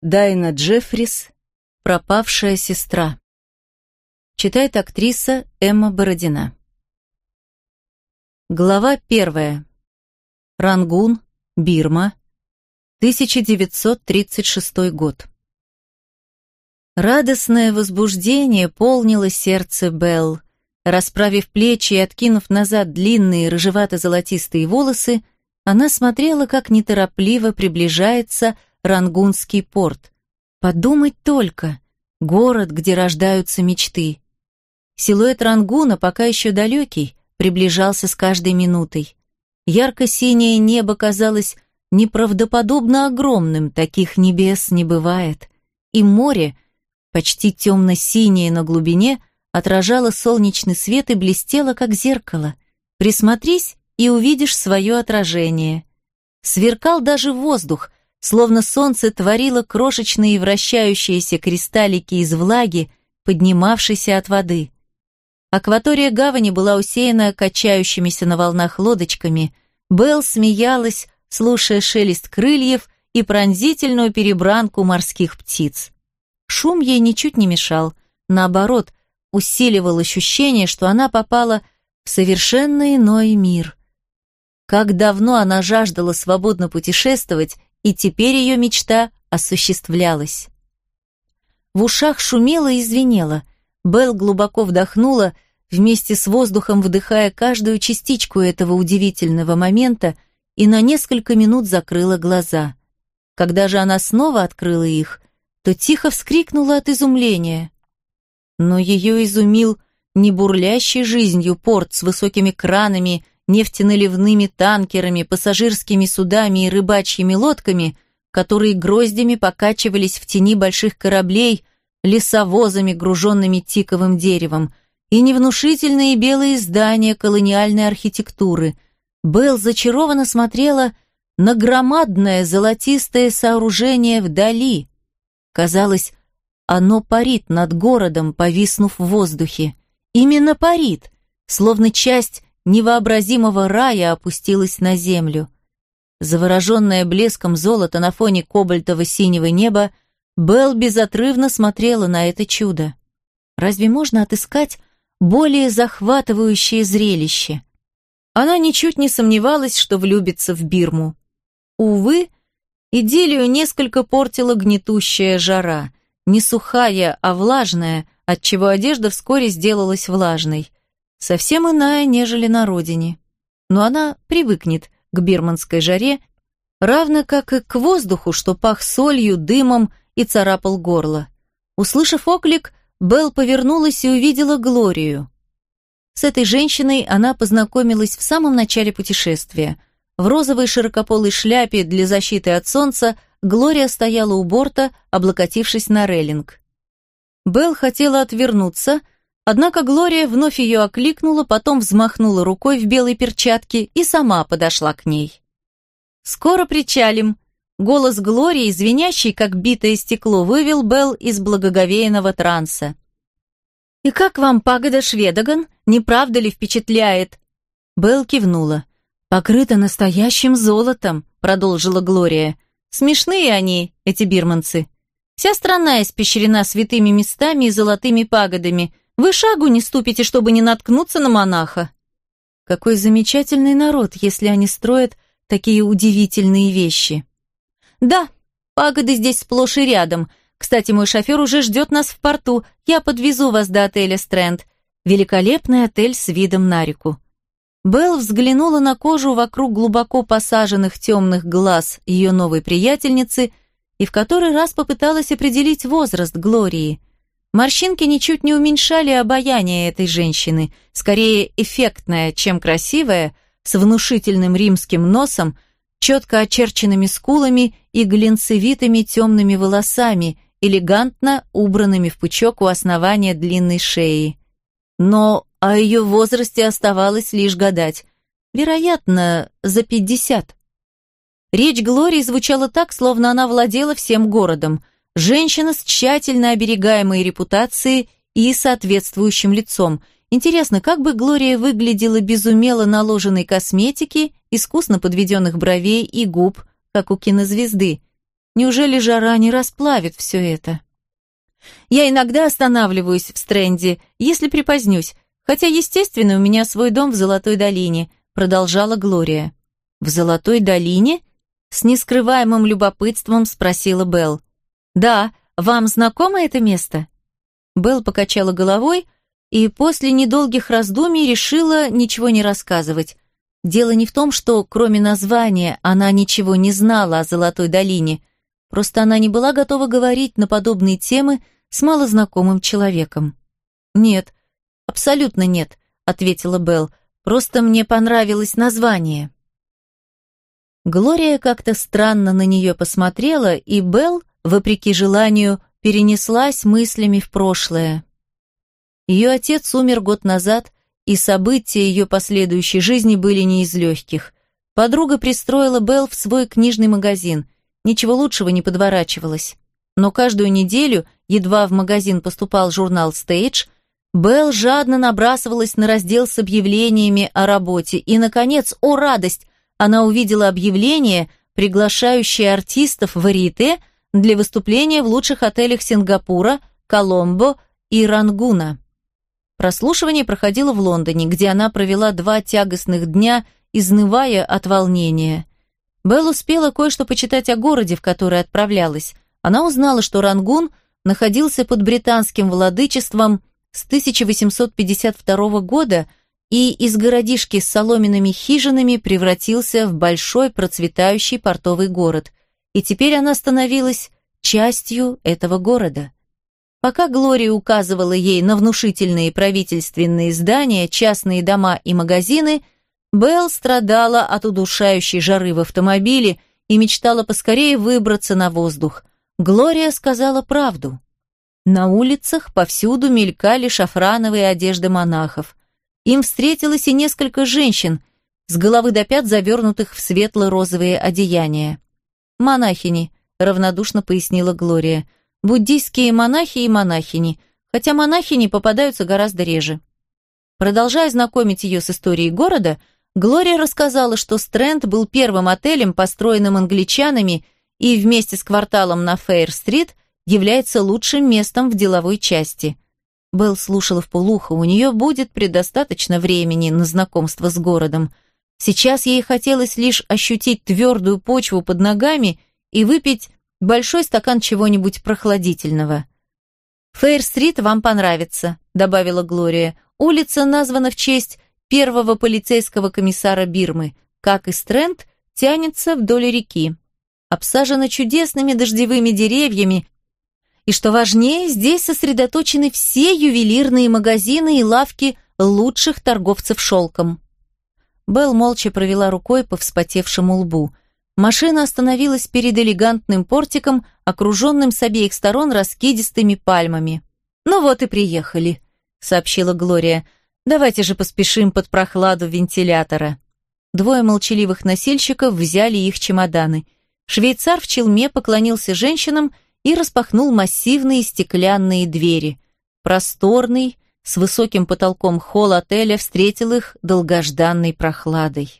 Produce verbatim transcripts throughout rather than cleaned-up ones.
Дайна Джеффрис «Пропавшая сестра». Читает актриса Эмма Бородина. Глава первая. Рангун, Бирма, тысяча девятьсот тридцать шестой год. Радостное возбуждение полнило сердце Белл. Расправив плечи и откинув назад длинные рыжевато-золотистые волосы, она смотрела, как неторопливо приближается Рангунский порт. Подумать только, город, где рождаются мечты. Силуэт Рангуна, пока еще далекий, приближался с каждой минутой. Ярко-синее небо казалось неправдоподобно огромным, таких небес не бывает. И море, почти темно-синее на глубине, отражало солнечный свет и блестело, как зеркало. Присмотрись и увидишь свое отражение. Сверкал даже воздух, словно солнце творило крошечные вращающиеся кристаллики из влаги, поднимавшейся от воды. Акватория гавани была усеяна качающимися на волнах лодочками. Белл смеялась, слушая шелест крыльев и пронзительную перебранку морских птиц. Шум ей ничуть не мешал, наоборот, усиливал ощущение, что она попала в совершенно иной мир. Как давно она жаждала свободно путешествовать, и теперь ее мечта осуществлялась. В ушах шумело и звенело. Белл глубоко вдохнула, вместе с воздухом вдыхая каждую частичку этого удивительного момента, и на несколько минут закрыла глаза. Когда же она снова открыла их, то тихо вскрикнула от изумления. Но ее изумил не бурлящий жизнью порт с высокими кранами, нефтеналивными танкерами, пассажирскими судами и рыбачьими лодками, которые гроздями покачивались в тени больших кораблей, лесовозами, груженными тиковым деревом, и невнушительные белые здания колониальной архитектуры. Белл зачарованно смотрела на громадное золотистое сооружение вдали. Казалось, оно парит над городом, повиснув в воздухе. Именно парит, словно часть невообразимого рая опустилась на землю. Завороженная блеском золота на фоне кобальтово-синего неба, Белл безотрывно смотрела на это чудо. Разве можно отыскать более захватывающее зрелище? Она ничуть не сомневалась, что влюбится в Бирму. Увы, идиллию несколько портила гнетущая жара, не сухая, а влажная, отчего одежда вскоре сделалась влажной. Совсем иная, нежели на родине. Но она привыкнет к бирманской жаре, равно как и к воздуху, что пах солью, дымом и царапал горло. Услышав оклик, Белл повернулась и увидела Глорию. С этой женщиной она познакомилась в самом начале путешествия. В розовой широкополой шляпе для защиты от солнца Глория стояла у борта, облокотившись на рейлинг. Белл хотела отвернуться, однако Глория вновь ее окликнула, потом взмахнула рукой в белой перчатке и сама подошла к ней. «Скоро причалим!» Голос Глории, звенящий, как битое стекло, вывел Белл из благоговейного транса. «И как вам пагода Шведоган? Не правда ли впечатляет?» Белл кивнула. «Покрыта настоящим золотом», — продолжила Глория. «Смешные они, эти бирманцы. Вся страна испещрена святыми местами и золотыми пагодами. Вы шагу не ступите, чтобы не наткнуться на монаха». Какой замечательный народ, если они строят такие удивительные вещи. «Да, пагоды здесь сплошь и рядом. Кстати, мой шофер уже ждет нас в порту. Я подвезу вас до отеля «Стрэнд». Великолепный отель с видом на реку». Белл взглянула на кожу вокруг глубоко посаженных темных глаз ее новой приятельницы и в который раз попыталась определить возраст Глории. Морщинки ничуть не уменьшали обаяние этой женщины, скорее эффектная, чем красивая, с внушительным римским носом, четко очерченными скулами и глинцевитыми темными волосами, элегантно убранными в пучок у основания длинной шеи. Но о ее возрасте оставалось лишь гадать. Вероятно, за пятьдесят. Речь Глории звучала так, словно она владела всем городом. Женщина с тщательно оберегаемой репутацией и соответствующим лицом. Интересно, как бы Глория выглядела без умело наложенной косметики, искусно подведенных бровей и губ, как у кинозвезды. Неужели жара не расплавит все это? Я иногда останавливаюсь в Стрэнде, если припозднюсь, хотя, естественно, у меня свой дом в Золотой долине, продолжала Глория. В Золотой долине? С нескрываемым любопытством спросила Белл. Да, вам знакомо это место? Белл покачала головой и после недолгих раздумий решила ничего не рассказывать. Дело не в том, что, кроме названия, она ничего не знала о Золотой долине, просто она не была готова говорить на подобные темы с малознакомым человеком. «Нет, абсолютно нет», — ответила Белл, «просто мне понравилось название». Глория как-то странно на нее посмотрела, и Белл, вопреки желанию, перенеслась мыслями в прошлое. Ее отец умер год назад, и события ее последующей жизни были не из легких. Подруга пристроила Белл в свой книжный магазин, ничего лучшего не подворачивалось. Но каждую неделю, едва в магазин поступал журнал «Стейдж», Белл жадно набрасывалась на раздел с объявлениями о работе, и, наконец, о радость, она увидела объявление, приглашающее артистов варьете для выступления в лучших отелях Сингапура, Коломбо и Рангуна. Прослушивание проходило в Лондоне, где она провела два тягостных дня, изнывая от волнения. Белл успела кое-что почитать о городе, в который отправлялась. Она узнала, что Рангун находился под британским владычеством с тысяча восемьсот пятьдесят второго года и из городишки с соломенными хижинами превратился в большой процветающий портовый город. И теперь она становилась частью этого города. Пока Глория указывала ей на внушительные правительственные здания, частные дома и магазины, Белл страдала от удушающей жары в автомобиле и мечтала поскорее выбраться на воздух. Глория сказала правду. На улицах повсюду мелькали шафрановые одежды монахов. Им встретилось и несколько женщин, с головы до пят завернутых в светло-розовые одеяния. «Монахини», — равнодушно пояснила Глория, — буддийские монахи и монахини, хотя монахини попадаются гораздо реже. Продолжая знакомить ее с историей города, Глория рассказала, что Стрэнд был первым отелем, построенным англичанами, и вместе с кварталом на Фейр-стрит является лучшим местом в деловой части. Белл слушала вполуха, у нее будет предостаточно времени на знакомство с городом. Сейчас ей хотелось лишь ощутить твердую почву под ногами и выпить большой стакан чего-нибудь прохладительного. «Фейр-стрит вам понравится», — добавила Глория. «Улица названа в честь первого полицейского комиссара Бирмы. Как и Стрэнд, тянется вдоль реки. Обсажена чудесными дождевыми деревьями. И что важнее, здесь сосредоточены все ювелирные магазины и лавки лучших торговцев шелком». Белл молча провела рукой по вспотевшему лбу. Машина остановилась перед элегантным портиком, окруженным с обеих сторон раскидистыми пальмами. «Ну вот и приехали», — сообщила Глория. «Давайте же поспешим под прохладу вентилятора». Двое молчаливых носильщиков взяли их чемоданы. Швейцар в челме поклонился женщинам и распахнул массивные стеклянные двери. Просторный, с высоким потолком холл отеля встретил их долгожданной прохладой.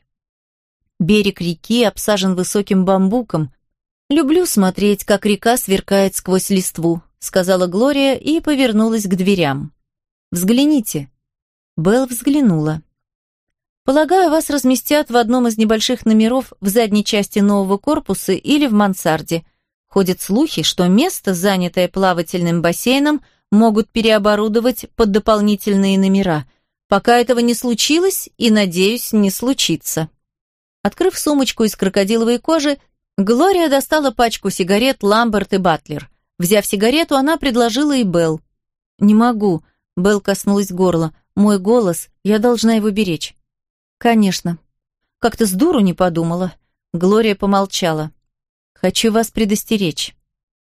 Берег реки обсажен высоким бамбуком. «Люблю смотреть, как река сверкает сквозь листву», — сказала Глория и повернулась к дверям. «Взгляните». Белл взглянула. «Полагаю, вас разместят в одном из небольших номеров в задней части нового корпуса или в мансарде. Ходят слухи, что место, занятое плавательным бассейном, могут переоборудовать под дополнительные номера. Пока этого не случилось и, надеюсь, не случится». Открыв сумочку из крокодиловой кожи, Глория достала пачку сигарет «Ламберт и Батлер». Взяв сигарету, она предложила и Белл. «Не могу», — Белл коснулась горла. «Мой голос, я должна его беречь». «Конечно». «Как-то с дуру не подумала». Глория помолчала. «Хочу вас предостеречь.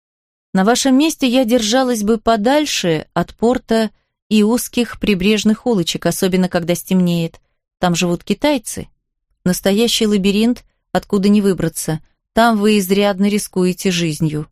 На вашем месте я держалась бы подальше от порта и узких прибрежных улочек, особенно когда стемнеет. Там живут китайцы. Настоящий лабиринт, откуда не выбраться. Там вы изрядно рискуете жизнью».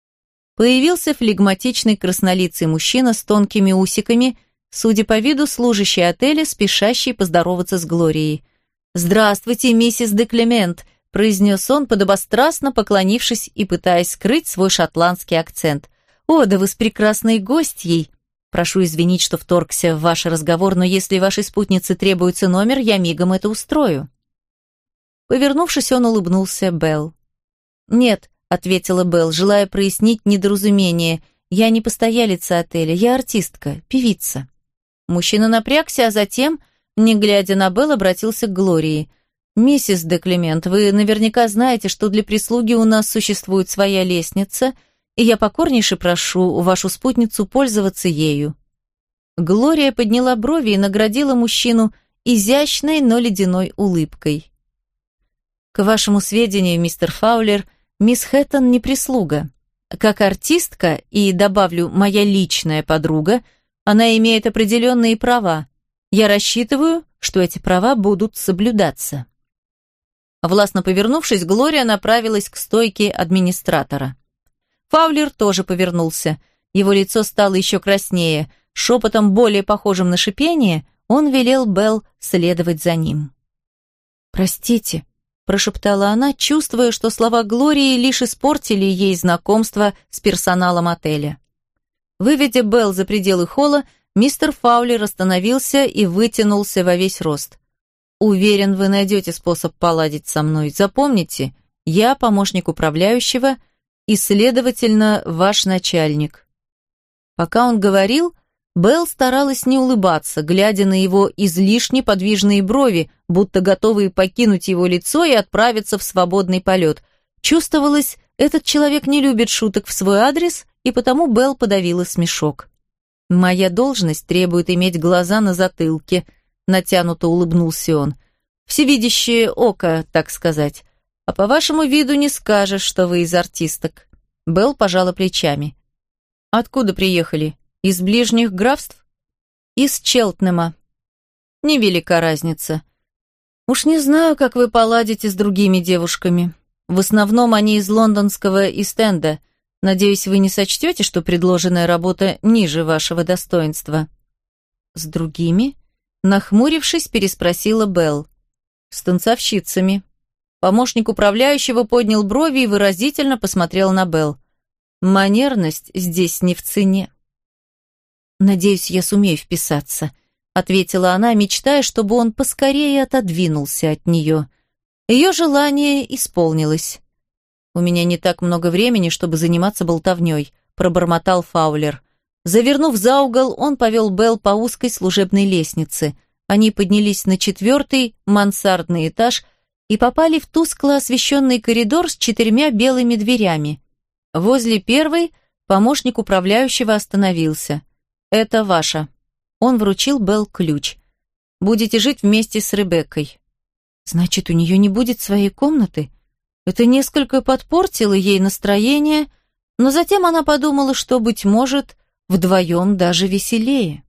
Появился флегматичный краснолицый мужчина с тонкими усиками, судя по виду, служащий отеля, спешащий поздороваться с Глорией. «Здравствуйте, миссис де Клемент», произнес он, подобострастно поклонившись и пытаясь скрыть свой шотландский акцент. «О, да вы с прекрасной гостьей! Прошу извинить, что вторгся в ваш разговор, но если вашей спутнице требуется номер, я мигом это устрою». Повернувшись, он улыбнулся Белл. «Нет», — ответила Белл, желая прояснить недоразумение, «я не постоялица отеля, я артистка, певица». Мужчина напрягся, а затем, не глядя на Белл, обратился к Глории. «Миссис де Клемент, вы наверняка знаете, что для прислуги у нас существует своя лестница, и я покорнейше прошу вашу спутницу пользоваться ею». Глория подняла брови и наградила мужчину изящной, но ледяной улыбкой. «К вашему сведению, мистер Фаулер, мисс Хэттон не прислуга. Как артистка, и, добавлю, моя личная подруга, она имеет определенные права. Я рассчитываю, что эти права будут соблюдаться». Властно повернувшись, Глория направилась к стойке администратора. Фаулер тоже повернулся. Его лицо стало еще краснее. Шепотом, более похожим на шипение, он велел Белл следовать за ним. «Простите», — прошептала она, чувствуя, что слова Глории лишь испортили ей знакомство с персоналом отеля. Выведя Белл за пределы холла, мистер Фаулер остановился и вытянулся во весь рост. «Уверен, вы найдете способ поладить со мной. Запомните, я помощник управляющего и, следовательно, ваш начальник». Пока он говорил, Белл старалась не улыбаться, глядя на его излишне подвижные брови, будто готовые покинуть его лицо и отправиться в свободный полет. Чувствовалось, этот человек не любит шуток в свой адрес, и потому Белл подавила смешок. «Моя должность требует иметь глаза на затылке», — натянуто улыбнулся он. «Всевидящее око, так сказать. А по вашему виду не скажешь, что вы из артисток». Белл пожала плечами. «Откуда приехали? Из ближних графств?» «Из Челтнема». «Невелика разница. Уж не знаю, как вы поладите с другими девушками. В основном они из лондонского Ист-Энда. Надеюсь, вы не сочтете, что предложенная работа ниже вашего достоинства». «С другими?» Нахмурившись, переспросила Белл. «С танцовщицами». Помощник управляющего поднял брови и выразительно посмотрел на Белл. «Манерность здесь не в цене». «Надеюсь, я сумею вписаться», — ответила она, мечтая, чтобы он поскорее отодвинулся от нее. Ее желание исполнилось. «У меня не так много времени, чтобы заниматься болтовней», — пробормотал Фаулер. Завернув за угол, он повел Белл по узкой служебной лестнице. Они поднялись на четвертый мансардный этаж и попали в тускло освещенный коридор с четырьмя белыми дверями. Возле первой помощник управляющего остановился. «Это ваша». Он вручил Белл ключ. «Будете жить вместе с Ребеккой». «Значит, у нее не будет своей комнаты?» Это несколько подпортило ей настроение, но затем она подумала, что, быть может, вдвоем даже веселее.